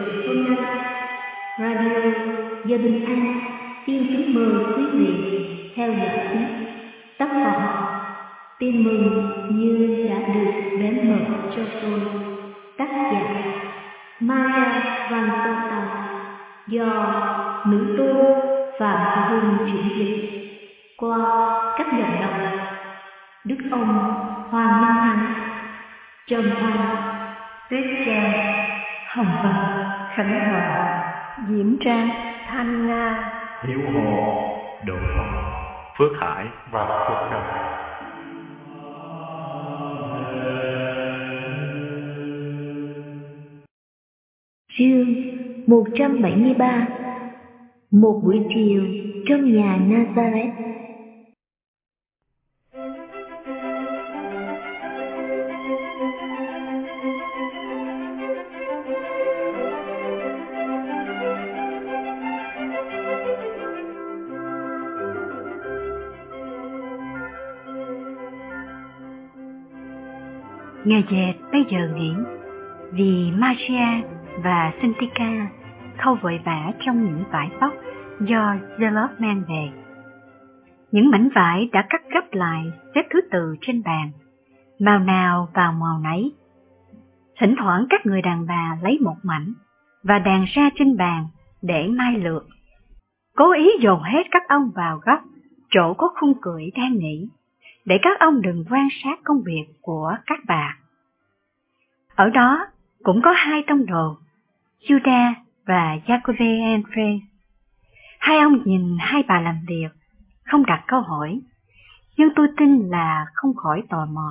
Xuân Anh, Radio Giờ Bình An xin kính mời quý vị theo dõi tiếp tác phẩm Tin mừng như đã được bén mở cho tôi, tác giả Maria Van Tota, do nữ tu Phạm Hùng chuyển dịch qua các giọng đọc Đức ông Hoàng Minh Thắng, Trần Thanh, Tuyết Trang, Hồng Vân, Khánh Hòa, Diễm Trang, Thanh Nga, Hiếu Hồ, Độ Phong, Phước Hải và Phước Đồng. Chương 173. Một buổi chiều trong nhà Nazareth. Nghe dệt bây giờ nghĩ vì Maria và Cynthia khâu vội vã trong những vải tóc do Zelos mang về. Những mảnh vải đã cắt gấp lại xếp thứ tự trên bàn, màu nào vào màu nấy. Thỉnh thoảng các người đàn bà lấy một mảnh và đàn ra trên bàn để mai lượt. Cố ý dồn hết các ông vào góc chỗ có khung cửi đang nghỉ, để các ông đừng quan sát công việc của các bà. Ở đó cũng có hai tông đồ, Judas và Jacobe Andre. Hai ông nhìn hai bà làm việc, không đặt câu hỏi, nhưng tôi tin là không khỏi tò mò.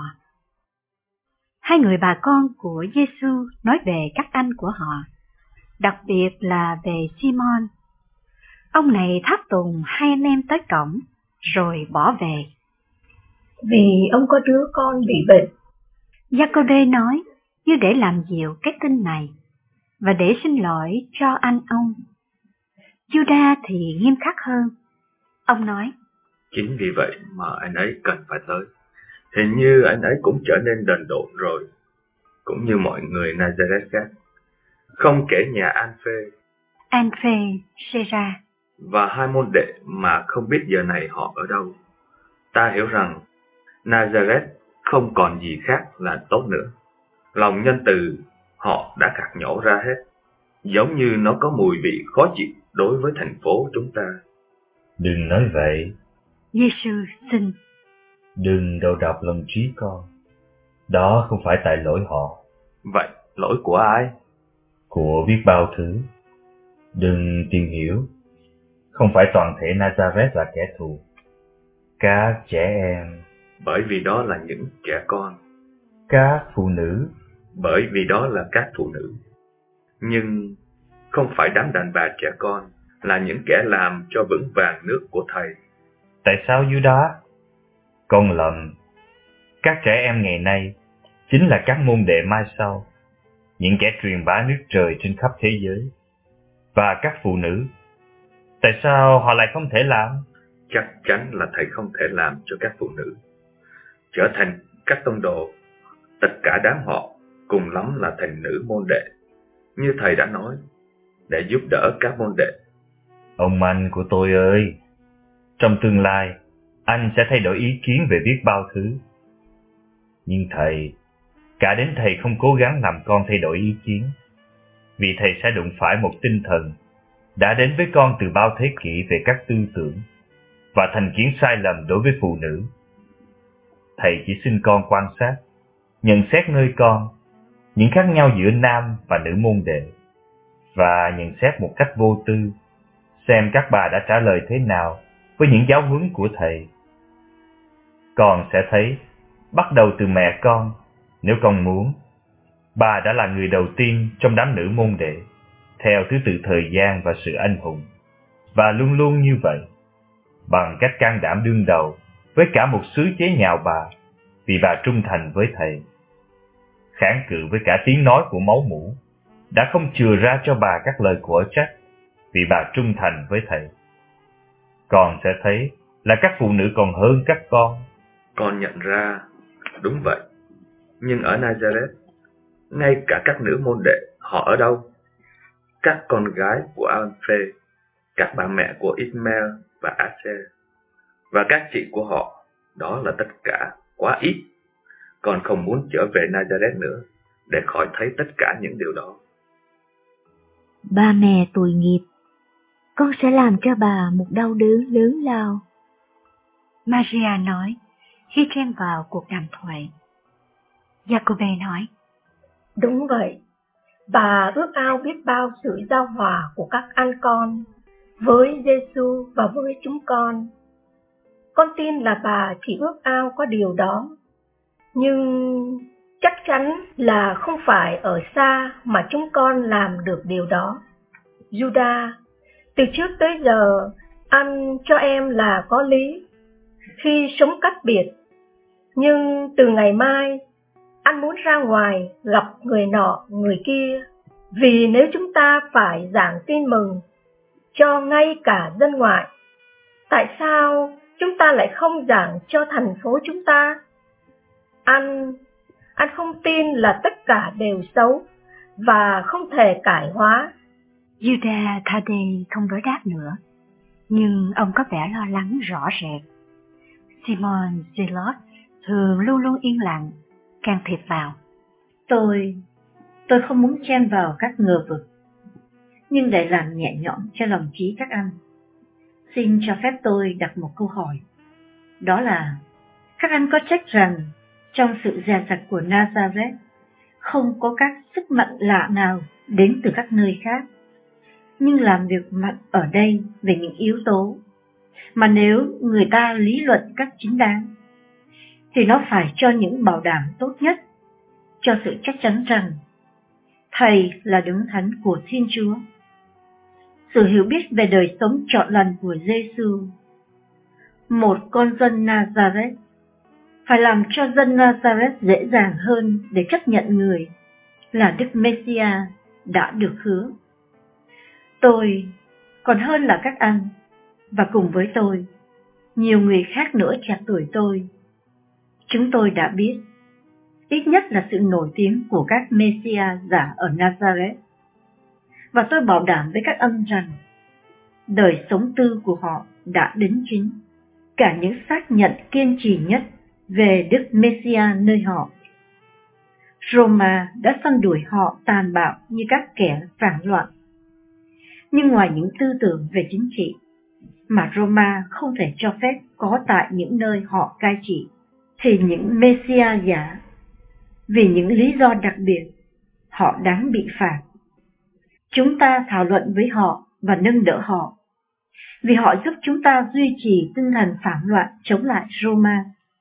Hai người bà con của Giêsu nói về các anh của họ, đặc biệt là về Simon. Ông này tháp tùng hai anh em tới cổng, rồi bỏ về. Vì ông có đứa con bị bệnh, Jacobe nói như để làm dịu cái tin này, và để xin lỗi cho anh ông. Judas thì nghiêm khắc hơn. Ông nói, chính vì vậy mà anh ấy cần phải tới. Hình như anh ấy cũng trở nên đần độn rồi, cũng như mọi người Nazareth khác, không kể nhà Anphe, Sera và hai môn đệ mà không biết giờ này họ ở đâu. Ta hiểu rằng Nazareth không còn gì khác là tốt nữa. Lòng nhân từ họ đã gạt nhổ ra hết, giống như nó có mùi vị khó chịu đối với thành phố chúng ta. Đừng nói vậy. Giêsu xin. Đừng đầu độc lòng trí con. Đó không phải tại lỗi họ. Vậy lỗi của ai? Của biết bao thứ. Đừng tìm hiểu. Không phải toàn thể Nazareth là kẻ thù. Các trẻ em. Bởi vì đó là những trẻ con. Các phụ nữ. Bởi vì đó là các phụ nữ. Nhưng không phải đám đàn bà trẻ con là những kẻ làm cho vững vàng nước của Thầy. Tại sao Judas? Con lầm. Các trẻ em ngày nay chính là các môn đệ mai sau, những kẻ truyền bá nước trời trên khắp thế giới. Và các phụ nữ, tại sao họ lại không thể làm? Chắc chắn là Thầy không thể làm cho các phụ nữ trở thành các tông đồ. Tất cả đám họ cùng lắm là thành nữ môn đệ, như Thầy đã nói, để giúp đỡ các môn đệ. Ông anh của tôi ơi, trong tương lai, anh sẽ thay đổi ý kiến về biết bao thứ. Nhưng Thầy, cả đến Thầy không cố gắng làm con thay đổi ý kiến, vì Thầy sẽ đụng phải một tinh thần đã đến với con từ bao thế kỷ về các tư tưởng và thành kiến sai lầm đối với phụ nữ. Thầy chỉ xin con quan sát, nhận xét nơi con những khác nhau giữa nam và nữ môn đệ, và nhận xét một cách vô tư, xem các bà đã trả lời thế nào với những giáo huấn của Thầy. Con sẽ thấy, bắt đầu từ mẹ con, nếu con muốn, bà đã là người đầu tiên trong đám nữ môn đệ, theo thứ tự thời gian và sự anh hùng, và luôn luôn như vậy, bằng cách can đảm đương đầu với cả một xứ chế nhạo bà, vì bà trung thành với Thầy. Kháng cự với cả tiếng nói của máu mủ, đã không chừa ra cho bà các lời của trách, vì bà trung thành với Thầy. Con sẽ thấy là các phụ nữ còn hơn các con. Con nhận ra, đúng vậy. Nhưng ở Nazareth, ngay cả các nữ môn đệ, họ ở đâu? các con gái của Alphe, các bà mẹ của Ismael và Asher, và các chị của họ. Đó là tất cả, quá ít. Con không muốn trở về Nazareth nữa, để khỏi thấy tất cả những điều đó. Ba mẹ tội nghiệp, con sẽ làm cho bà một đau đớn lớn lao. Maria nói khi chen vào cuộc đàm thoại. Jacobe nói, đúng vậy, bà ước ao biết bao sự giao hòa của các anh con với Giêsu và với chúng con. Con tin là bà chỉ ước ao có điều đó, nhưng chắc chắn là không phải ở xa mà chúng con làm được điều đó. Judah, từ trước tới giờ, anh cho em là có lý khi sống cách biệt. Nhưng từ ngày mai, anh muốn ra ngoài gặp người nọ người kia. Vì nếu chúng ta phải giảng tin mừng cho ngay cả dân ngoại, tại sao chúng ta lại không giảng cho thành phố chúng ta? Anh không tin là tất cả đều xấu và không thể cải hóa. Judah Thaddeus không đối đáp nữa, nhưng ông có vẻ lo lắng rõ rệt. Simon Zealot thường luôn luôn yên lặng, can thiệp vào. Tôi không muốn chen vào các ngờ vực, nhưng để làm nhẹ nhõm cho lòng trí các anh, xin cho phép tôi đặt một câu hỏi. Đó là, các anh có trách rằng trong sự dè dặt của Nazareth không có các sức mạnh lạ nào đến từ các nơi khác, nhưng làm việc mạnh ở đây về những yếu tố mà nếu người ta lý luận cách chính đáng, thì nó phải cho những bảo đảm tốt nhất, cho sự chắc chắn rằng Thầy là Đấng Thánh của Thiên Chúa. Sự hiểu biết về đời sống trọn lành của Giêsu, một con dân Nazareth, phải làm cho dân Nazareth dễ dàng hơn để chấp nhận người là Đức Messiah đã được hứa. Tôi còn hơn là các anh, và cùng với tôi, nhiều người khác nữa trẻ tuổi tôi, chúng tôi đã biết ít nhất là sự nổi tiếng của các Messiah giả ở Nazareth. Và tôi bảo đảm với các anh rằng đời sống tư của họ đã đính chính cả những xác nhận kiên trì nhất về Đức Messiah nơi họ. Roma đã săn đuổi họ tàn bạo như các kẻ phản loạn. Nhưng ngoài những tư tưởng về chính trị mà Roma không thể cho phép có tại những nơi họ cai trị, thì những Messiah giả, vì những lý do đặc biệt, họ đáng bị phạt. Chúng ta thảo luận với họ và nâng đỡ họ, vì họ giúp chúng ta duy trì tinh thần phản loạn chống lại Roma.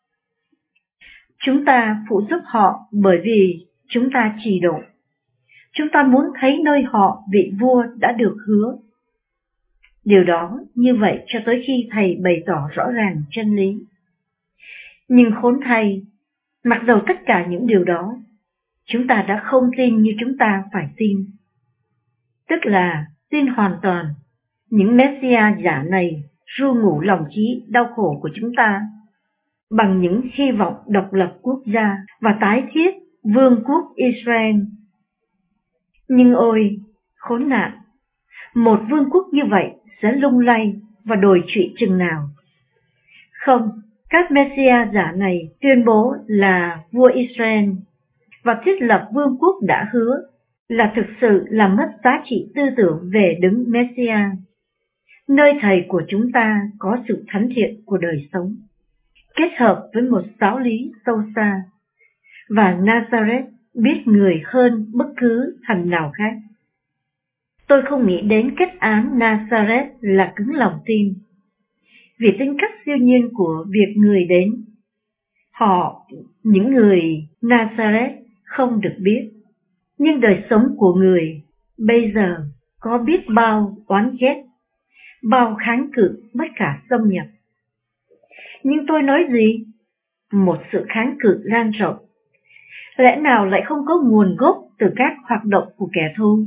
Chúng ta phụ giúp họ bởi vì chúng ta trì độ. Chúng ta muốn thấy nơi họ vị vua đã được hứa. Điều đó như vậy cho tới khi Thầy bày tỏ rõ ràng chân lý. Nhưng khốn thay, mặc dầu tất cả những điều đó, chúng ta đã không tin như chúng ta phải tin. Tức là tin hoàn toàn những Messiah giả này ru ngủ lòng trí đau khổ của chúng ta bằng những hy vọng độc lập quốc gia và tái thiết vương quốc Israel. Nhưng ôi, khốn nạn, một vương quốc như vậy sẽ lung lay và đồi trụy chừng nào? Không, các Messiah giả này tuyên bố là vua Israel và thiết lập vương quốc đã hứa, là thực sự làm mất giá trị tư tưởng về Đấng Messiah, nơi Thầy của chúng ta có sự thánh thiện của đời sống, kết hợp với một giáo lý sâu xa, và Nazareth biết người hơn bất cứ thành nào khác. Tôi không nghĩ đến kết án Nazareth là cứng lòng tin, vì tính cách siêu nhiên của việc người đến, họ, những người Nazareth không được biết. Nhưng đời sống của người bây giờ có biết bao oán ghét, bao kháng cự bất khả xâm nhập. Nhưng tôi nói gì? Một sự kháng cự lan rộng, lẽ nào lại không có nguồn gốc từ các hoạt động của kẻ thù?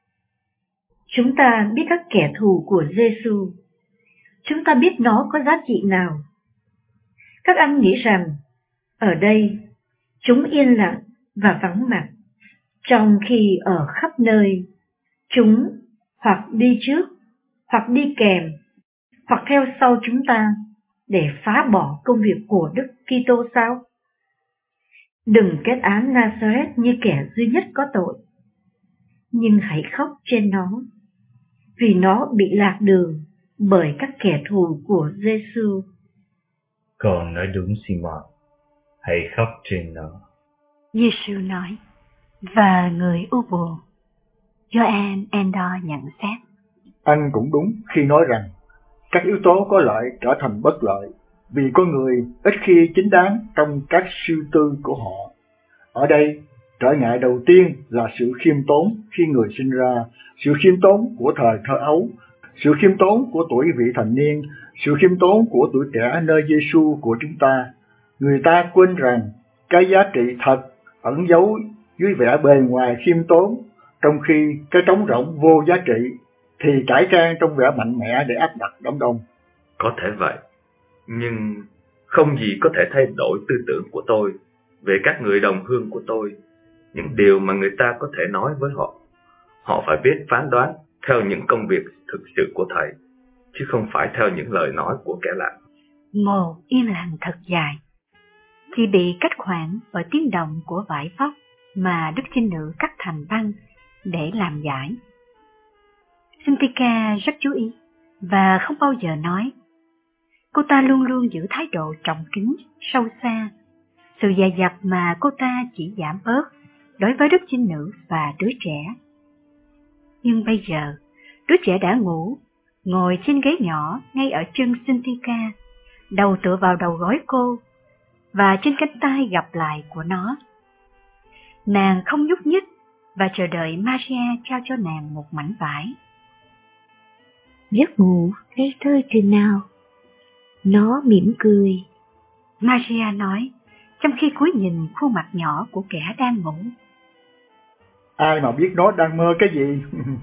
Chúng ta biết các kẻ thù của Giêsu, chúng ta biết nó có giá trị nào. Các anh nghĩ rằng ở đây chúng yên lặng và vắng mặt, trong khi ở khắp nơi chúng hoặc đi trước, hoặc đi kèm, hoặc theo sau chúng ta để phá bỏ công việc của Đức Kitô sao? Đừng kết án Nazareth như kẻ duy nhất có tội, nhưng hãy khóc trên nó, vì nó bị lạc đường bởi các kẻ thù của Giêsu. Con nói đúng, Simon, hãy khóc trên nó. Giêsu nói, và người u buồn. Joan Endor nhận xét. Anh cũng đúng khi nói rằng các yếu tố có lợi trở thành bất lợi, vì con người ít khi chính đáng trong các suy tư của họ. Ở đây, trở ngại đầu tiên là sự khiêm tốn khi người sinh ra, sự khiêm tốn của thời thơ ấu, sự khiêm tốn của tuổi vị thành niên, sự khiêm tốn của tuổi trẻ nơi Giêsu của chúng ta. Người ta quên rằng cái giá trị thật ẩn giấu dưới vẻ bề ngoài khiêm tốn, trong khi cái trống rỗng vô giá trị thì cải trang trong vẻ mạnh mẽ để áp đặt đám đông. Có thể vậy, nhưng không gì có thể thay đổi tư tưởng của tôi về các người đồng hương của tôi, những điều mà người ta có thể nói với họ. Họ phải biết phán đoán theo những công việc thực sự của Thầy, chứ không phải theo những lời nói của kẻ lạ. Một im lặng thật dài, thì bị cách khoảng bởi tiếng động của vải vóc mà Đức Trinh Nữ cắt thành băng để làm giải. Cynthia rất chú ý và không bao giờ nói. Cô ta luôn luôn giữ thái độ trọng kính, sâu xa. Sự dè dặt mà cô ta chỉ giảm bớt đối với Đức Trinh Nữ và đứa trẻ. Nhưng bây giờ, đứa trẻ đã ngủ, ngồi trên ghế nhỏ ngay ở chân Cynthia, đầu tựa vào đầu gối cô, và trên cánh tay gặp lại của nó. Nàng không nhúc nhích và chờ đợi Maria trao cho nàng một mảnh vải. Giấc ngủ ngây thơ chừng nào? Nó mỉm cười, Maria nói, trong khi cúi nhìn khuôn mặt nhỏ của kẻ đang ngủ. Ai mà biết nó đang mơ cái gì?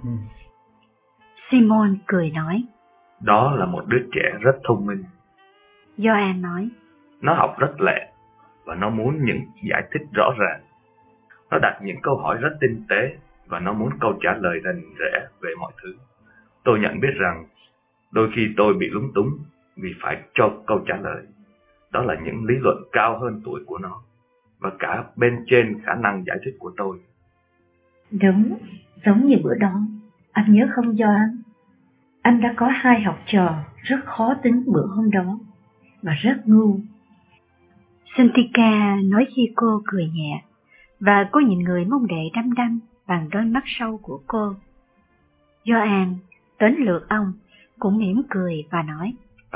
Simon cười nói, đó là một đứa trẻ rất thông minh. Gioan nói, nó học rất lẹ và nó muốn những giải thích rõ ràng. Nó đặt những câu hỏi rất tinh tế và nó muốn câu trả lời rành rẽ về mọi thứ. Tôi nhận biết rằng đôi khi tôi bị lúng túng vì phải cho câu trả lời. Đó là những lý luận cao hơn tuổi của nó và cả bên trên khả năng giải thích của tôi. Đúng, giống như bữa đó, anh nhớ không Gioan? Anh đã có 2 học trò rất khó tính bữa hôm đó và rất ngu. Cynthia nói khi cô cười nhẹ, và cô nhìn người môn đệ đăm đăm bằng đôi mắt sâu của cô. Gioan đến lượt ông cũng mỉm cười và nói,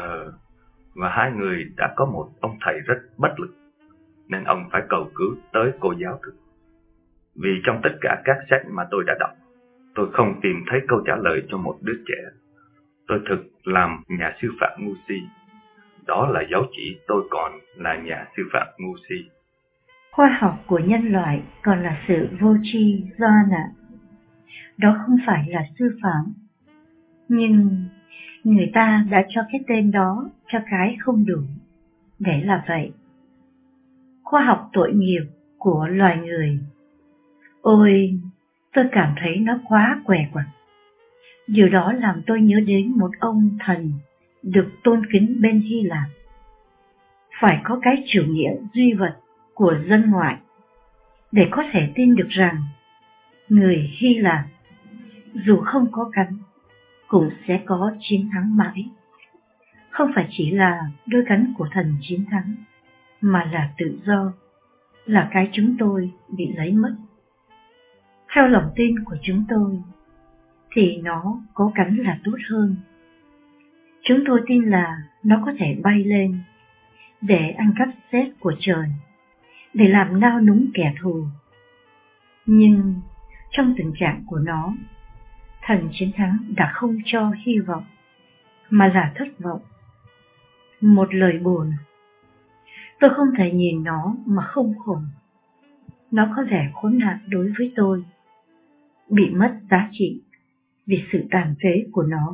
và 2 người đã có một ông thầy rất bất lực, nên ông phải cầu cứu tới cô giáo thực. Vì trong tất cả các sách mà tôi đã đọc, tôi không tìm thấy câu trả lời cho một đứa trẻ. Tôi thực làm nhà sư phạm ngu si. Đó là dấu chỉ tôi còn là nhà sư phạm ngu si. Khoa học của nhân loại còn là sự vô tri, Gioan ạ. Đó không phải là sư phạm. Nhưng người ta đã cho cái tên đó cho cái không đủ. Để là vậy. Khoa học tội nghiệp của loài người. Ôi, tôi cảm thấy nó quá què quặt. Điều đó làm tôi nhớ đến một ông thần được tôn kính bên Hy Lạp. Phải có cái chủ nghĩa duy vật của dân ngoại để có thể tin được rằng người Hy Lạp dù không có cánh cũng sẽ có chiến thắng mãi. Không phải chỉ là đôi cánh của thần chiến thắng, mà là tự do, là cái chúng tôi bị lấy mất. Theo lòng tin của chúng tôi, thì nó có cánh là tốt hơn. Chúng tôi tin là nó có thể bay lên để ăn cắp sét của trời, để làm nao núng kẻ thù. Nhưng trong tình trạng của nó, thần chiến thắng đã không cho hy vọng, mà là thất vọng. Một lời buồn. Tôi không thể nhìn nó mà không khổ. Nó có vẻ khốn nạn đối với tôi, bị mất giá trị vì sự tàn phế của nó.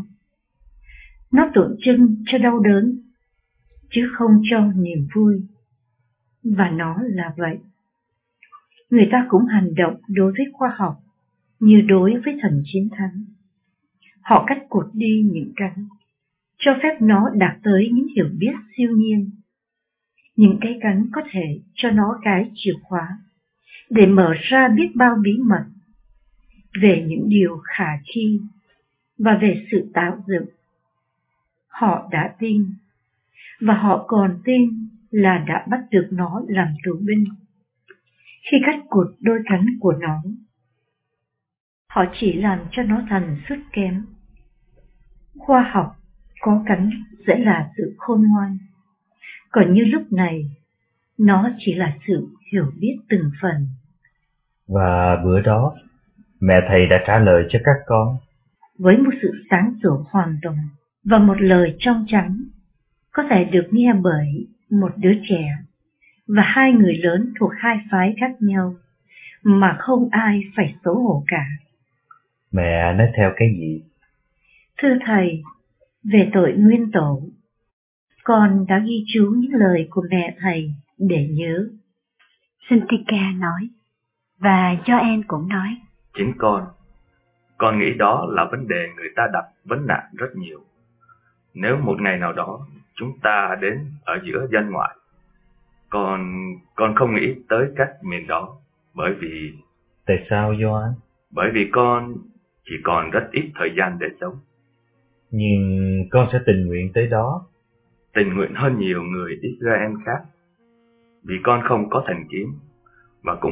Nó tượng trưng cho đau đớn, chứ không cho niềm vui. Và nó là vậy. Người ta cũng hành động đối với khoa học như đối với thần chiến thắng. Họ cắt cụt đi những cánh, cho phép nó đạt tới những hiểu biết siêu nhiên. Những cái cánh có thể cho nó cái chìa khóa để mở ra biết bao bí mật về những điều khả thi và về sự tạo dựng. Họ đã tin, và họ còn tin là đã bắt được nó làm tù binh. Khi cắt cụt đôi cánh của nó, họ chỉ làm cho nó thành sút kém. Khoa học có cánh sẽ là sự khôn ngoan, còn như lúc này, nó chỉ là sự hiểu biết từng phần. Và bữa đó, mẹ thầy đã trả lời cho các con. Với một sự sáng sủa hoàn toàn và một lời trong trắng, có thể được nghe bởi một đứa trẻ và hai người lớn thuộc hai phái khác nhau, mà không ai phải xấu hổ cả. Mẹ nói theo cái gì? Thưa thầy, về tội nguyên tổ, con đã ghi chú những lời của mẹ thầy để nhớ. Sintika nói, và Joanne cũng nói. Chính con nghĩ đó là vấn đề người ta đặt vấn nạn rất nhiều. Nếu một ngày nào đó chúng ta đến ở giữa dân ngoại, con không nghĩ tới cách miền đó, bởi vì... Tại sao Joanne? Bởi vì con chỉ còn rất ít thời gian để sống. Nhưng con sẽ tình nguyện tới đó. Tình nguyện hơn nhiều người Israel khác, vì con không có thành kiến, và cũng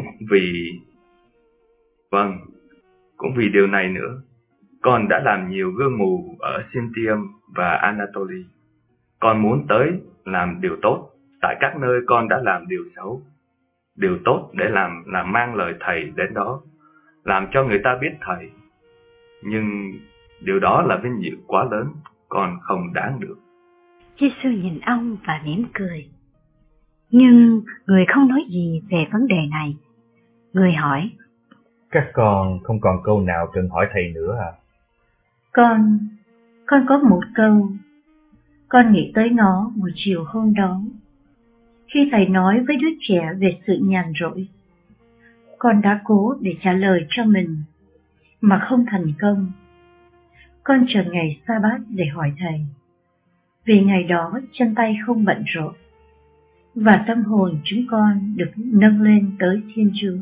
vì điều này nữa, con đã làm nhiều gương mù ở Sintium và Anatoly. Con muốn tới làm điều tốt, tại các nơi con đã làm điều xấu. Điều tốt để làm mang lời thầy đến đó, làm cho người ta biết thầy. Nhưng điều đó là vinh dự quá lớn, con không đáng được. Giê-xu nhìn ông và mỉm cười. Nhưng người không nói gì về vấn đề này. Người hỏi, các con không còn câu nào cần hỏi thầy nữa à? Con có một câu. Con nghĩ tới nó buổi chiều hôm đó, khi thầy nói với đứa trẻ về sự nhàn rỗi. Con đã cố để trả lời cho mình, mà không thành công. Con chờ ngày Sa-bát để hỏi thầy. Vì ngày đó chân tay không bận rộn, và tâm hồn chúng con được nâng lên tới Thiên Chúa.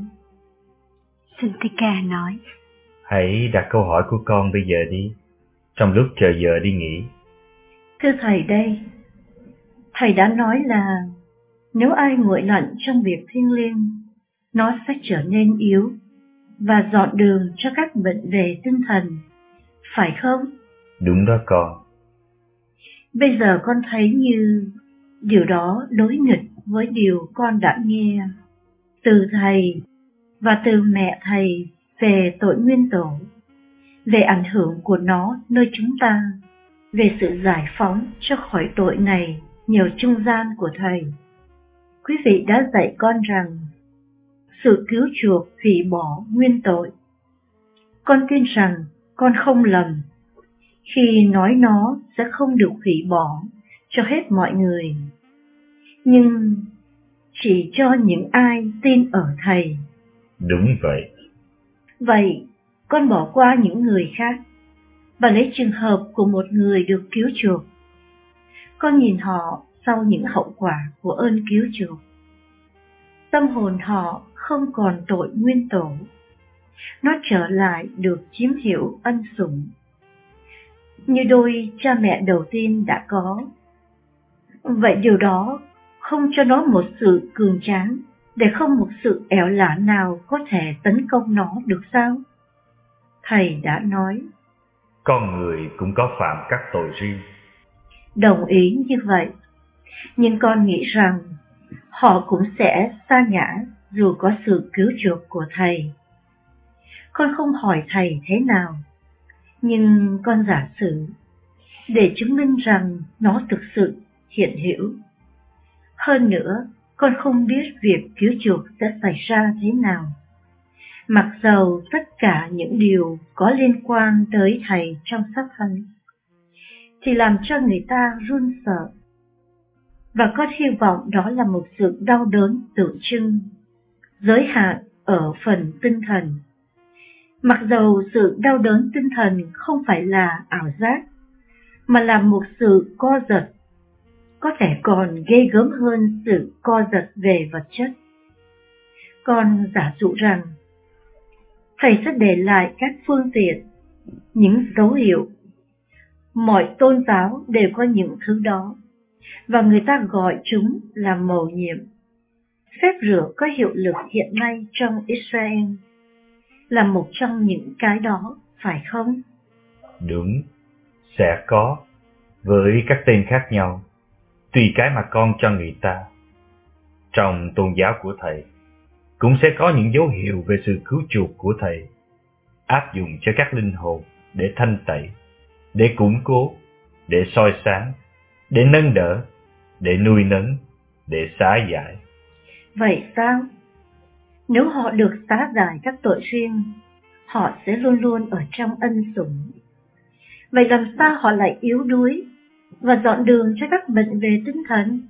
Sintika nói, hãy đặt câu hỏi của con bây giờ đi, trong lúc chờ giờ đi nghỉ. Thưa thầy đây, thầy đã nói là nếu ai nguội lạnh trong việc thiêng liêng, nó sẽ trở nên yếu và dọn đường cho các bệnh về tinh thần, phải không? Đúng đó con. Bây giờ con thấy như điều đó đối nghịch với điều con đã nghe từ thầy và từ mẹ thầy về tội nguyên tổ, về ảnh hưởng của nó nơi chúng ta, về sự giải phóng cho khỏi tội này nhờ trung gian của thầy. Quý vị đã dạy con rằng sự cứu chuộc hủy bỏ nguyên tội. Con tin rằng con không lầm khi nói nó sẽ không được hủy bỏ cho hết mọi người, nhưng chỉ cho những ai tin ở thầy. Đúng vậy. Vậy con bỏ qua những người khác và lấy trường hợp của một người được cứu chuộc. Con nhìn họ sau những hậu quả của ơn cứu chuộc. Tâm hồn họ không còn tội nguyên tổ, nó trở lại được chiếm hữu ân sủng như đôi cha mẹ đầu tiên đã có. Vậy điều đó không cho nó một sự cường tráng, để không một sự ẻo lả nào có thể tấn công nó được sao? Thầy đã nói, con người cũng có phạm các tội riêng. Đồng ý như vậy, nhưng con nghĩ rằng họ cũng sẽ sa ngã dù có sự cứu chuộc của thầy. Con không hỏi thầy thế nào, nhưng con giả sử để chứng minh rằng nó thực sự hiện hữu. Hơn nữa, con không biết việc cứu chuộc sẽ xảy ra thế nào, mặc dầu tất cả những điều có liên quan tới thầy trong sách thánh thì làm cho người ta run sợ. Và con hy vọng đó là một sự đau đớn tượng trưng, giới hạn ở phần tinh thần, Mặc dầu sự đau đớn tinh thần không phải là ảo giác, mà là một sự co giật, có thể còn ghê gớm hơn sự co giật về vật chất. Con giả dụ rằng, thầy sẽ để lại các phương tiện, những dấu hiệu. Mọi tôn giáo đều có những thứ đó, và người ta gọi chúng là mầu nhiệm. Phép rửa có hiệu lực hiện nay trong Israel là một trong những cái đó, phải không? Đúng, sẽ có, với các tên khác nhau, tùy cái mà con cho người ta. Trong tôn giáo của thầy, cũng sẽ có những dấu hiệu về sự cứu chuộc của thầy, áp dụng cho các linh hồn để thanh tẩy, để củng cố, để soi sáng, để nâng đỡ, để nuôi nấng, để xá giải. Vậy sao? Nếu họ được xá giải các tội riêng, họ sẽ luôn luôn ở trong ân sủng. Vậy làm sao họ lại yếu đuối và dọn đường cho các bệnh về tinh thần?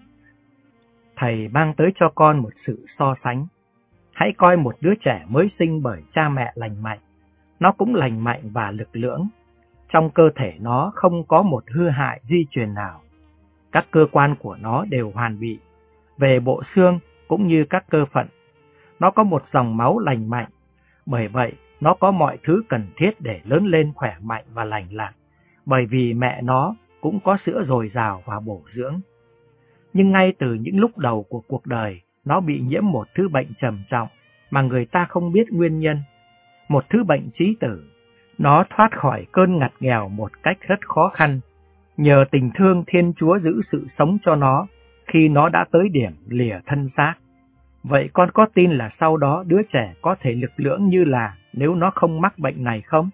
Thầy mang tới cho con một sự so sánh. Hãy coi một đứa trẻ mới sinh bởi cha mẹ lành mạnh. Nó cũng lành mạnh và lực lưỡng. Trong cơ thể nó không có một hư hại di truyền nào. Các cơ quan của nó đều hoàn bị, về bộ xương cũng như các cơ phận. Nó có một dòng máu lành mạnh, bởi vậy nó có mọi thứ cần thiết để lớn lên khỏe mạnh và lành lặn, bởi vì mẹ nó cũng có sữa dồi dào và bổ dưỡng. Nhưng ngay từ những lúc đầu của cuộc đời, nó bị nhiễm một thứ bệnh trầm trọng mà người ta không biết nguyên nhân, một thứ bệnh trí tử. Nó thoát khỏi cơn ngặt nghèo một cách rất khó khăn, nhờ tình thương Thiên Chúa giữ sự sống cho nó khi nó đã tới điểm lìa thân xác. Vậy con có tin là sau đó đứa trẻ có thể lực lưỡng như là nếu nó không mắc bệnh này không?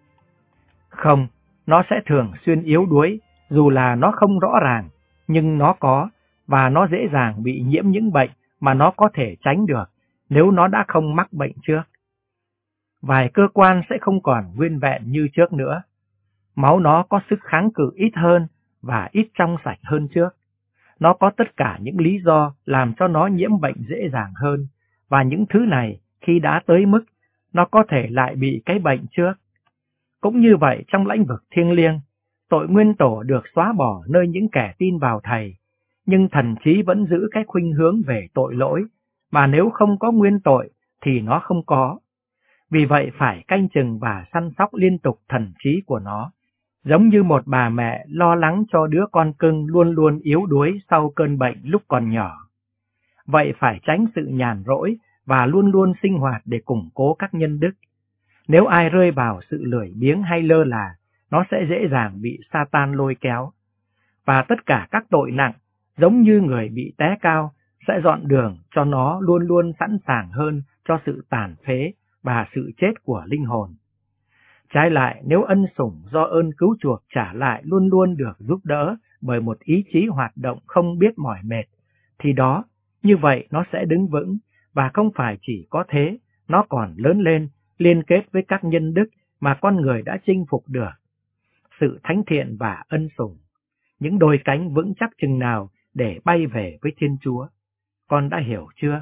Không, nó sẽ thường xuyên yếu đuối, dù là nó không rõ ràng, nhưng nó có, và nó dễ dàng bị nhiễm những bệnh mà nó có thể tránh được nếu nó đã không mắc bệnh trước. Vài cơ quan sẽ không còn nguyên vẹn như trước nữa. Máu nó có sức kháng cự ít hơn và ít trong sạch hơn trước. Nó có tất cả những lý do làm cho nó nhiễm bệnh dễ dàng hơn, và những thứ này khi đã tới mức, nó có thể lại bị cái bệnh trước. Cũng như vậy trong lĩnh vực thiêng liêng, tội nguyên tổ được xóa bỏ nơi những kẻ tin vào Thầy, nhưng thần trí vẫn giữ cái khuynh hướng về tội lỗi, mà nếu không có nguyên tội thì nó không có. Vì vậy phải canh chừng và săn sóc liên tục thần trí của nó, giống như một bà mẹ lo lắng cho đứa con cưng luôn luôn yếu đuối sau cơn bệnh lúc còn nhỏ. Vậy phải tránh sự nhàn rỗi và luôn luôn sinh hoạt để củng cố các nhân đức. Nếu ai rơi vào sự lười biếng hay lơ là, nó sẽ dễ dàng bị Satan lôi kéo. Và tất cả các tội nặng, giống như người bị té cao, sẽ dọn đường cho nó luôn luôn sẵn sàng hơn cho sự tàn phế và sự chết của linh hồn. Trái lại, nếu ân sủng do ơn cứu chuộc trả lại luôn luôn được giúp đỡ bởi một ý chí hoạt động không biết mỏi mệt, thì đó, như vậy nó sẽ đứng vững, và không phải chỉ có thế, nó còn lớn lên, liên kết với các nhân đức mà con người đã chinh phục được. Sự thánh thiện và ân sủng, những đôi cánh vững chắc chừng nào để bay về với Thiên Chúa. Con đã hiểu chưa?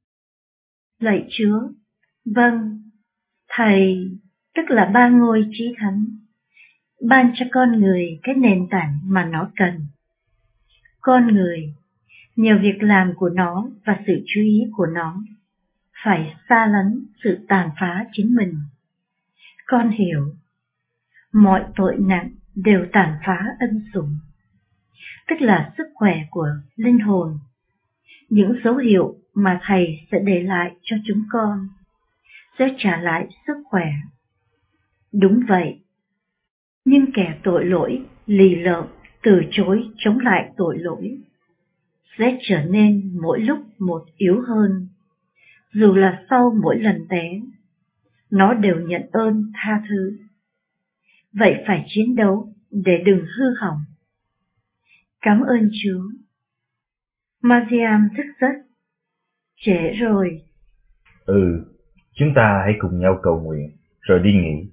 Lạy Chúa, vâng, Thầy, tức là ba ngôi chí thánh, ban cho con người cái nền tảng mà nó cần. Con người, nhờ việc làm của nó và sự chú ý của nó, phải xa lánh sự tàn phá chính mình. Con hiểu, mọi tội nặng đều tàn phá ân sủng, tức là sức khỏe của linh hồn. Những dấu hiệu mà Thầy sẽ để lại cho chúng con sẽ trả lại sức khỏe. Đúng vậy, nhưng kẻ tội lỗi, lì lợm, từ chối chống lại tội lỗi, sẽ trở nên mỗi lúc một yếu hơn. Dù là sau mỗi lần té, nó đều nhận ơn tha thứ. Vậy phải chiến đấu để đừng hư hỏng. Cảm ơn Chúa. Mariam thức giấc. Trễ rồi. Chúng ta hãy cùng nhau cầu nguyện, rồi đi nghỉ.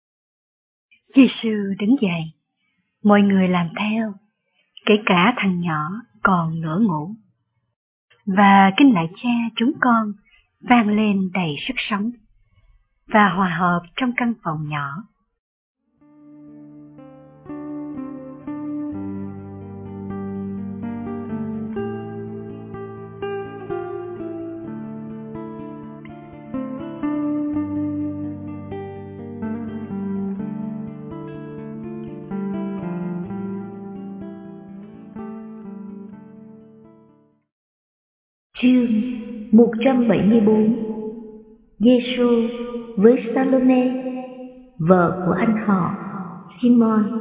Giê-xu đứng dậy, mọi người làm theo, kể cả thằng nhỏ còn nửa ngủ. Và kinh lạy Cha chúng con vang lên đầy sức sống. và hòa hợp trong căn phòng nhỏ. Chương 174. Giêsu với Salome, vợ của anh họ Simon.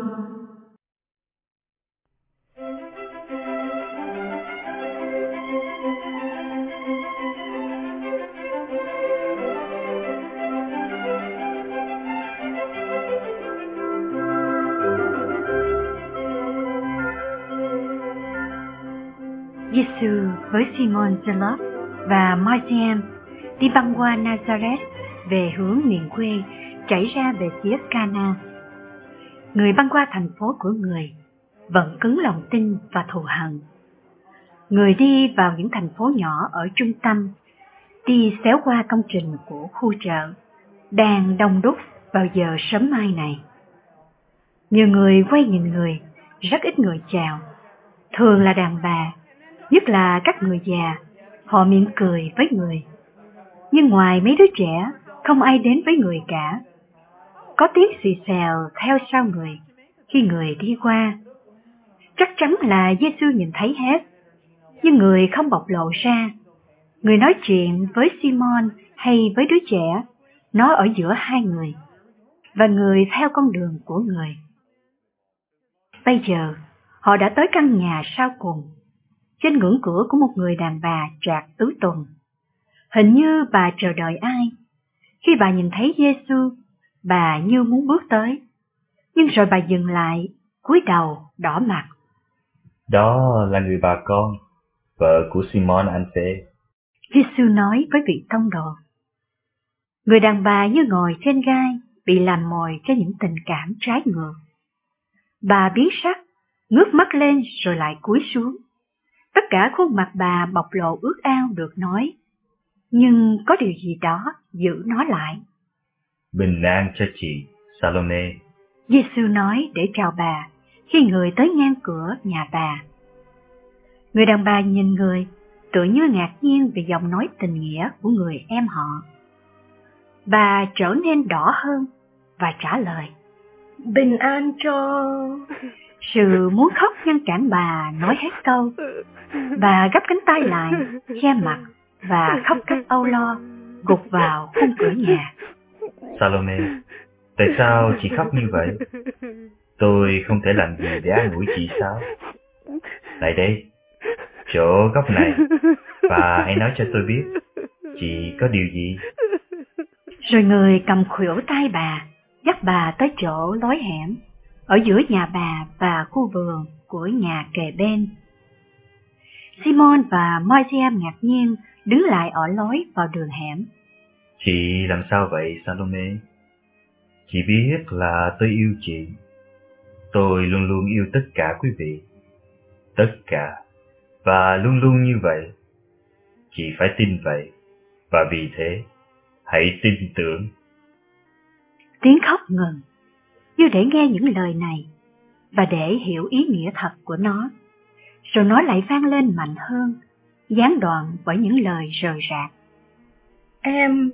Giêsu với Simon Zealot và Marciam đi băng qua Nazareth về hướng miền quê chảy ra về phía Cana. Người băng qua thành phố của người vẫn cứng lòng tin và thù hận. Người đi vào những thành phố nhỏ ở trung tâm, đi xéo qua công trình của khu chợ đang đông đúc vào giờ sớm mai này. Nhiều người quay nhìn người, rất ít người chào, thường là đàn bà, nhất là các người già. Họ mỉm cười với người, nhưng ngoài mấy đứa trẻ, không ai đến với người cả. Có tiếng xì xèo theo sau người khi người đi qua. Chắc chắn là Giêsu nhìn thấy hết, nhưng người không bộc lộ ra. Người nói chuyện với Simon hay với đứa trẻ, nó ở giữa hai người, và người theo con đường của người. Bây giờ, họ đã tới căn nhà sau cùng. Trên ngưỡng cửa của một người đàn bà trạc tứ tuần. Hình như bà chờ đợi ai. Khi bà nhìn thấy Giêsu, bà như muốn bước tới, nhưng rồi bà dừng lại, cúi đầu, đỏ mặt. Đó là người bà con, vợ của Simon anh Phê. Giêsu nói với vị tông đồ. Người đàn bà như ngồi trên gai, bị làm mồi cho những tình cảm trái ngược. Bà biến sắc, ngước mắt lên rồi lại cúi xuống. Tất cả khuôn mặt bà bộc lộ ước ao được nói, nhưng có điều gì đó giữ nó lại. Bình an cho chị, Salome. Giêsu nói để chào bà khi người tới ngang cửa nhà bà. Người đàn bà nhìn người, tự như ngạc nhiên vì giọng nói tình nghĩa của người em họ. Bà trở nên đỏ hơn và trả lời. Bình an cho... Sự muốn khóc ngăn cản bà nói hết câu. Bà gấp cánh tay lại, che mặt và khóc cách âu lo, gục vào khung cửa nhà. Salome, tại sao chị khóc như vậy? Tôi không thể làm gì để an ủi chị sao? Lại đây, chỗ góc này, và hãy nói cho tôi biết, chị có điều gì? Rồi người cầm khuỷu tay bà, dắt bà tới chỗ lối hẻm, ở giữa nhà bà và khu vườn của nhà kề bên. Simon và Marciam ngạc nhiên đứng lại ở lối vào đường hẻm. Chị làm sao vậy, Salome? Chị biết là tôi yêu chị. Tôi luôn luôn yêu tất cả quý vị. Tất cả. Và luôn luôn như vậy. Chị phải tin vậy. Và vì thế, hãy tin tưởng. Tiếng khóc ngừng, như để nghe những lời này, và để hiểu ý nghĩa thật của nó. Rồi nó lại vang lên mạnh hơn, gián đoạn bởi những lời rời rạc. Em...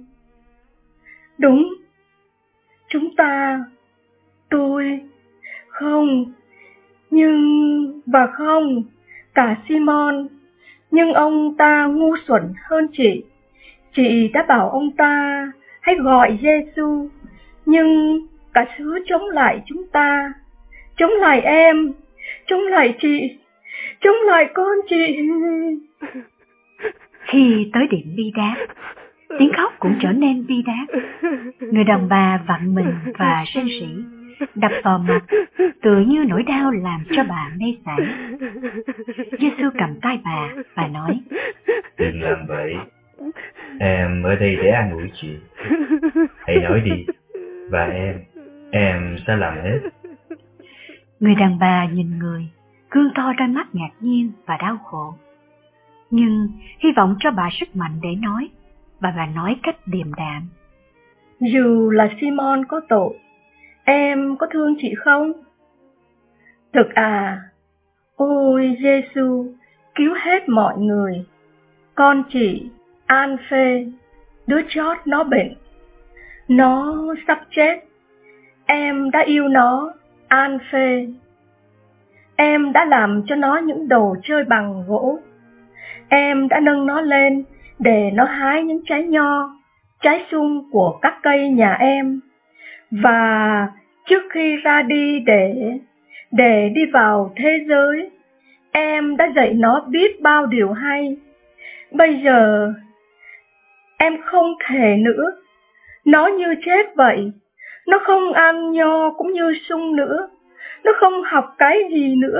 Đúng. Chúng ta... Tôi... Không... Nhưng... Và không... Cả Simon... Nhưng ông ta ngu xuẩn hơn chị. Chị đã bảo ông ta hãy gọi Giêsu, nhưng cả xứ chống lại chúng ta, chống lại em, chống lại chị, chống lại con chị. Khi tới điểm bi đát, tiếng khóc cũng trở nên bi đát. Người đàn bà vặn mình và rên rỉ, đập vào mặt, tự như nỗi đau làm cho bà mê sảng. Giêsu cầm tay bà nói: Đừng làm vậy. Em ở đây để an ủi chị. Hãy nói đi, và em sẽ làm hết. Người đàn bà nhìn người, gương to đôi mắt ngạc nhiên và đau khổ. Nhưng hy vọng cho bà sức mạnh để nói, và bà nói cách điềm đạm. Dù là Simon có tội, em có thương chị không? Thực à? Ôi Giêsu, cứu hết mọi người. Con chị, An-phê, đứa chót nó bệnh. Nó sắp chết. Em đã yêu nó, An-phê. Em đã làm cho nó những đồ chơi bằng gỗ. Em đã nâng nó lên để nó hái những trái nho, trái sung của các cây nhà em. Và trước khi ra đi để đi vào thế giới, em đã dạy nó biết bao điều hay. Bây giờ em không thể nữa. Nó như chết vậy. Nó không ăn nho cũng như sung nữa. Nó không học cái gì nữa.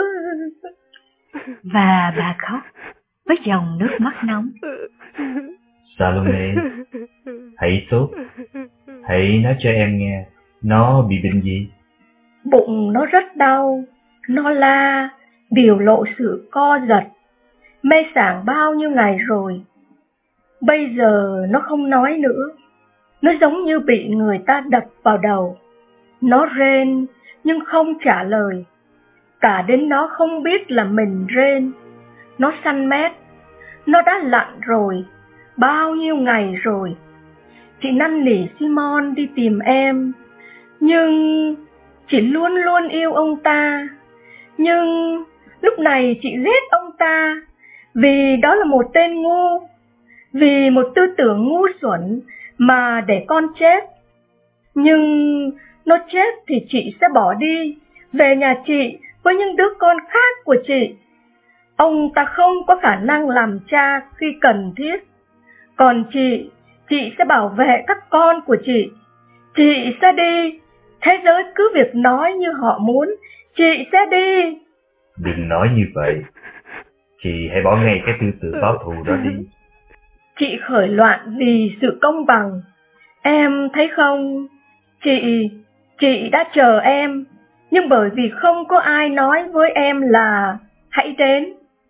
Và bà khóc với dòng nước mắt nóng. Salome, hãy sốt. Hãy nói cho em nghe, nó bị bệnh gì? Bụng nó rất đau. Nó la, biểu lộ sự co giật. Mê sảng bao nhiêu ngày rồi. Bây giờ nó không nói nữa. Nó giống như bị người ta đập vào đầu. Nó rên nhưng không trả lời. Cả đến nó không biết là mình rên. Nó xanh mét. Nó đã lặn rồi. Bao nhiêu ngày rồi. Chị năn nỉ Simon đi tìm em. Nhưng chị luôn luôn yêu ông ta. Nhưng lúc này chị ghét ông ta. Vì đó là một tên ngu. Vì một tư tưởng ngu xuẩn mà để con chết. Nhưng nó chết thì chị sẽ bỏ đi, về nhà chị với những đứa con khác của chị. Ông ta không có khả năng làm cha khi cần thiết. Còn chị sẽ bảo vệ các con của chị. Chị sẽ đi. Thế giới cứ việc nói như họ muốn. Chị sẽ đi. Đừng nói như vậy. Chị hãy bỏ ngay cái tư tưởng báo thù đó đi. Chị khởi loạn vì sự công bằng. Em thấy không? Chị đã chờ em. Nhưng bởi vì không có ai nói với em là hãy đến.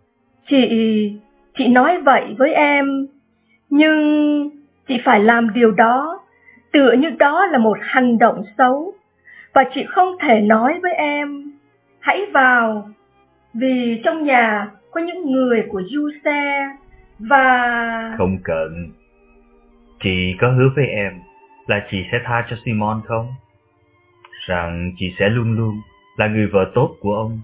Chị nói vậy với em. Nhưng chị phải làm điều đó. Tựa như đó là một hành động xấu. Và chị không thể nói với em hãy vào. Vì trong nhà có những người của Giuse. Và... Không cần. Chị có hứa với em là chị sẽ tha cho Simon không? Rằng chị sẽ luôn luôn là người vợ tốt của ông.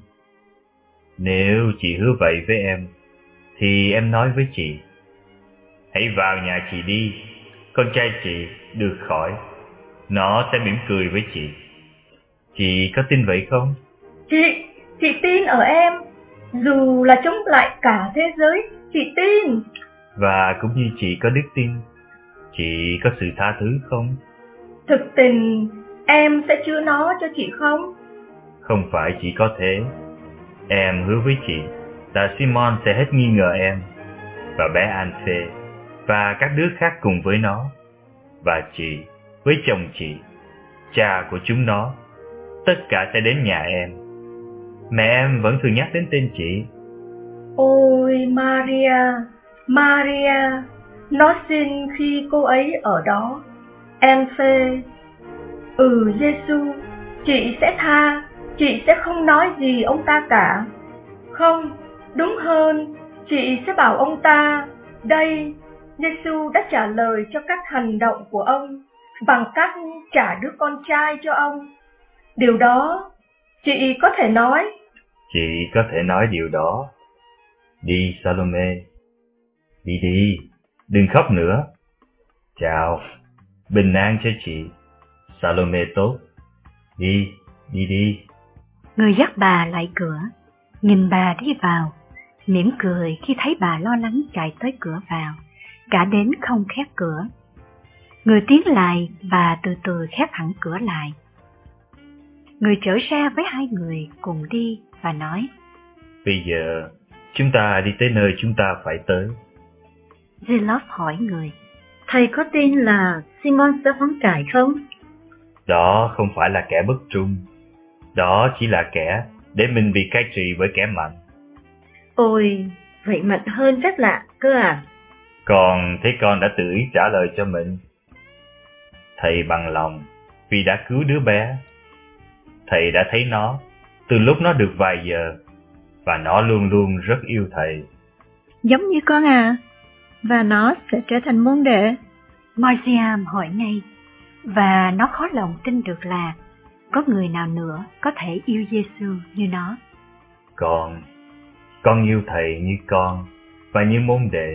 Nếu chị hứa vậy với em, thì em nói với chị, hãy vào nhà chị đi, con trai chị được khỏi, nó sẽ mỉm cười với chị. Chị có tin vậy không? Chị tin ở em. Dù là chống lại cả thế giới, chị tin. Và cũng như chị có đức tin, chị có sự tha thứ không? Thực tình em sẽ chữa nó cho chị không? Không phải chỉ có thế. Em hứa với chị là Simon sẽ hết nghi ngờ em và bé An-phê và các đứa khác cùng với nó. Và chị với chồng chị, cha của chúng nó, tất cả sẽ đến nhà em. Mẹ em vẫn thường nhắc đến tên chị. Ôi Maria, nó xin khi cô ấy ở đó. An-phê. Giêsu, chị sẽ tha. Chị sẽ không nói gì ông ta cả. Không, đúng hơn, chị sẽ bảo ông ta, đây, Giêsu đã trả lời cho các hành động của ông bằng cách trả đứa con trai cho ông. Điều đó, chị có thể nói. Chị có thể nói điều đó. Đi Salome. Đi, đừng khóc nữa. Chào, bình an cho chị. Salome tốt. Đi. Người dắt bà lại cửa, nhìn bà đi vào, mỉm cười khi thấy bà lo lắng chạy tới cửa vào, cả đến không khép cửa. Người tiến lại và từ từ khép hẳn cửa lại. Người trở ra với hai người cùng đi và nói, bây giờ chúng ta đi tới nơi chúng ta phải tới. Zilop hỏi người, thầy có tin là Simon sẽ hoán cải không? Đó không phải là kẻ bất trung. Đó chỉ là kẻ để mình bị cai trị bởi kẻ mạnh. Ôi, vậy mạnh hơn rất lạ cơ à? Còn thế con đã tự ý trả lời cho mình. Thầy bằng lòng vì đã cứu đứa bé. Thầy đã thấy nó từ lúc nó được vài giờ, và nó luôn luôn rất yêu thầy. Giống như con à, và nó sẽ trở thành môn đệ. Marciam hỏi ngay, và nó khó lòng tin được là có người nào nữa có thể yêu Giêsu như nó. Con yêu thầy như con và như môn đệ.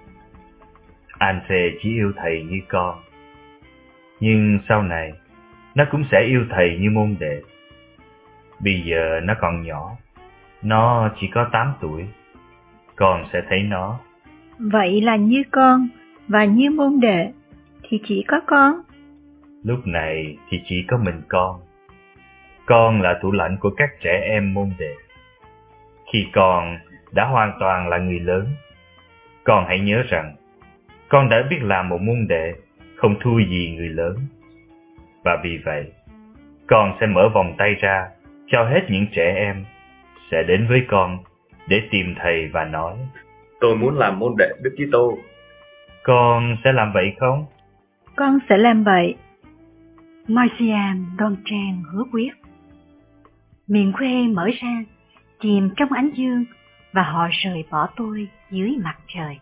Anse chỉ yêu thầy như con, nhưng sau này nó cũng sẽ yêu thầy như môn đệ. Bây giờ nó còn nhỏ, nó chỉ có 8 tuổi. Con sẽ thấy nó. Vậy là như con và như môn đệ thì chỉ có con. Lúc này thì chỉ có mình con. Con là thủ lãnh của các trẻ em môn đệ. Khi con đã hoàn toàn là người lớn, con hãy nhớ rằng con đã biết làm một môn đệ không thua gì người lớn. Và vì vậy, con sẽ mở vòng tay ra cho hết những trẻ em sẽ đến với con để tìm thầy và nói: Tôi muốn làm môn đệ Đức Kitô. Con sẽ làm vậy không? Con sẽ làm vậy. Marciam đoan trang hứa quyết. Miền quê mở ra, chìm trong ánh dương, và họ rời bỏ tôi dưới mặt trời.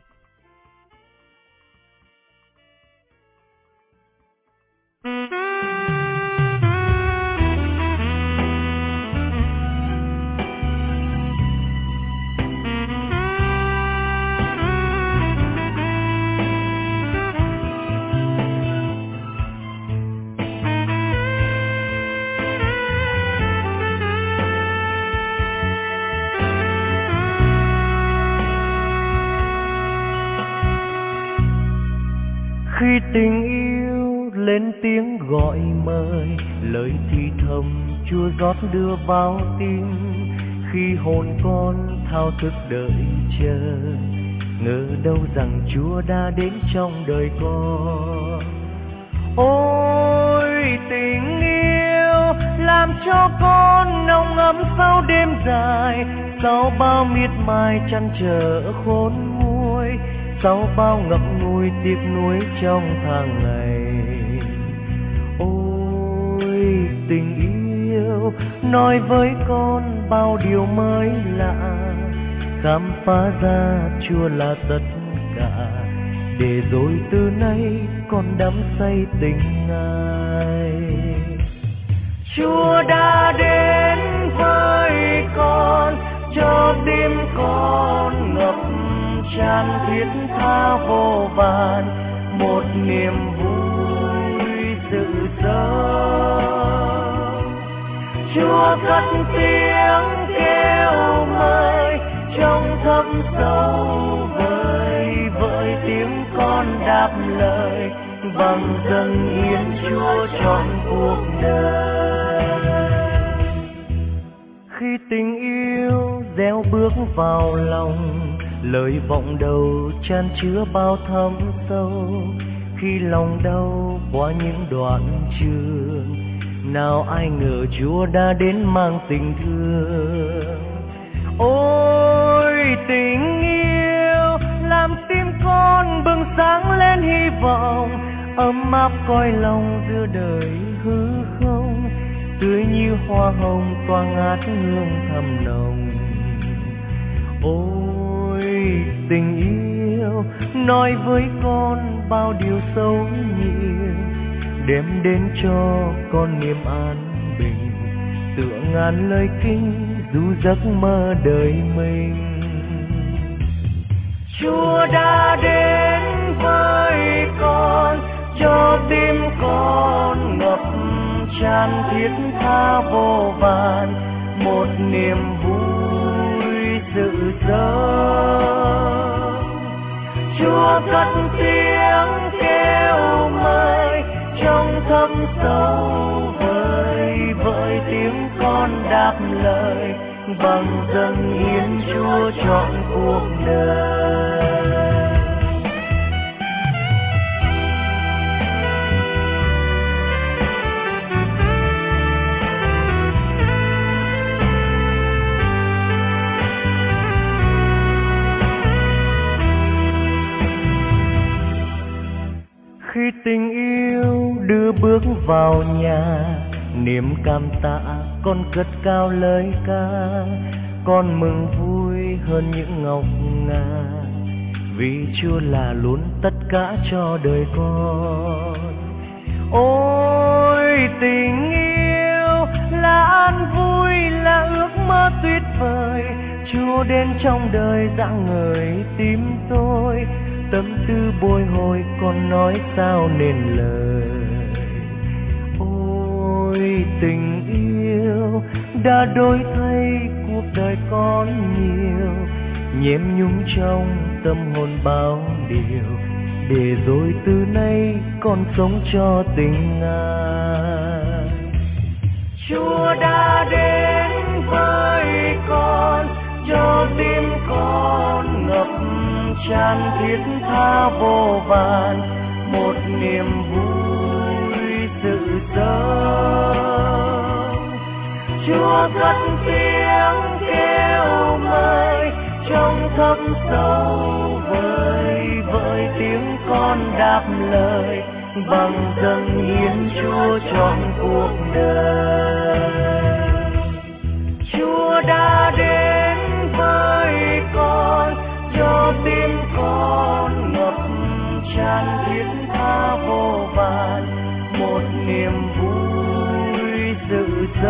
Khi tình yêu lên tiếng gọi mời, lời thì thầm Chúa rót đưa vào tim. Khi hồn con thao thức đợi chờ, ngờ đâu rằng Chúa đã đến trong đời con. Ôi tình yêu làm cho con nồng ấm sau đêm dài, sau bao miệt mài chăn trở khôn nguôi, sau bao ngậm ngùi tiếc nuối trong tháng ngày. Ôi tình yêu nói với con bao điều mới lạ, khám phá ra Chúa là tất cả, để rồi từ nay con đắm say tình Ngài. Chúa đã đến với con, cho tim con ngập tràn thiết tha vô vàn, một niềm vui sự sống. Chúa cất tiếng kêu mời trong thâm sâu vời vợi, tiếng con đáp lời bằng dâng hiến Chúa trọn cuộc đời. Khi tình yêu gieo bước vào lòng, lời vọng đầu chan chứa bao thâm sâu. Khi lòng đau qua những đoạn trường, nào ai ngờ Chúa đã đến mang tình thương. Ôi tình yêu làm tim con bừng sáng lên hy vọng, ấm áp coi lòng giữa đời hư không, tươi như hoa hồng tỏa ngát hương thầm nồng. Ôi tình yêu nói với con bao điều sâu nhiều, đem đến cho con niềm an bình, tựa ngàn lời kinh du giấc mơ đời mình. Chúa đã đến với con, cho tim con ngập tràn thiết tha vô vàn, một niềm vui sự sống. Chúa cất tiếng kêu mời trong thâm sâu vời vợi, tiếng con đáp lời bằng dâng hiến Chúa trọn cuộc đời. Khi tình yêu đưa bước vào nhà, niềm cảm tạ con cất cao lời ca. Con mừng vui hơn những ngọc ngà, vì Chúa là luôn tất cả cho đời con. Ôi tình yêu là an vui, là ước mơ tuyệt vời. Chúa đến trong đời rạng ngời tim tôi, tâm tư bồi hồi con nói sao nên lời. Ôi tình yêu đã đổi thay cuộc đời con nhiều, nhiễm nhung trong tâm hồn bao điều, để rồi từ nay con sống cho tình Ngài. Chúa đã đến với con, cho tim con ngập tràn thiết tha vô vàn, một niềm vui sự sống. Chúa cất tiếng kêu mời trong thâm sâu vời vợi, tiếng con đáp lời bằng dâng hiến Chúa trọn cuộc đời. Chúa đã đến với con, cho tim con ngập tràn thiết tha vô vàn, một niềm vui sự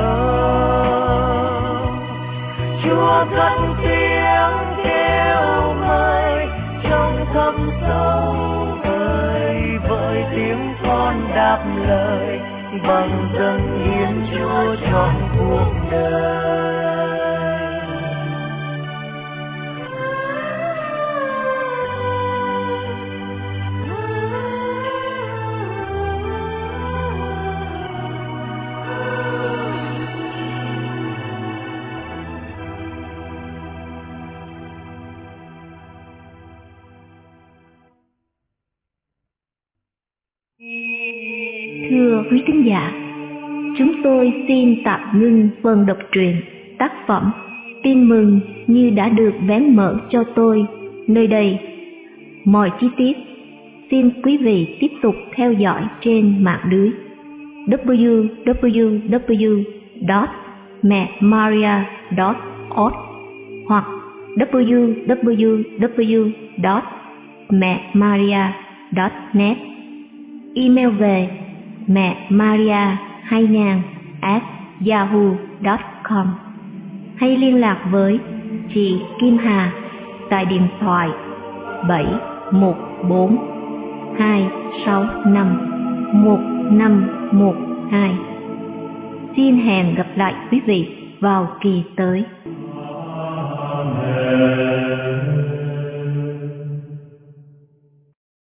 sống. Chúa cất tiếng kêu mời trong thâm sâu vời vợi, tiếng con đáp lời bằng dâng hiến Chúa trọn cuộc đời. Thưa quý thính giả, chúng tôi xin tạm ngưng phần đọc truyện tác phẩm Tin mừng như đã được vén mở cho tôi nơi đây. Mọi chi tiết xin quý vị tiếp tục theo dõi trên mạng lưới www.memaria.org hoặc www.memaria.net. Email về memaria2000@yahoo.com hay liên lạc với chị Kim Hà tại điện thoại 714-265-1512. Xin hẹn gặp lại quý vị vào kỳ tới. Amen.